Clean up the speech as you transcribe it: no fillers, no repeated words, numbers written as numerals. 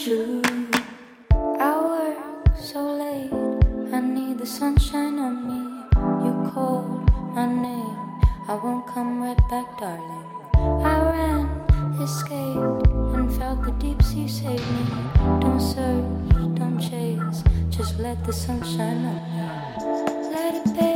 true. I work so late, I need the sunshine on me. You called my name, I won't come right back, darling. I ran, escaped, and felt the deep sea save me. Don't search, don't chase, just let the sunshine on me. Let it be.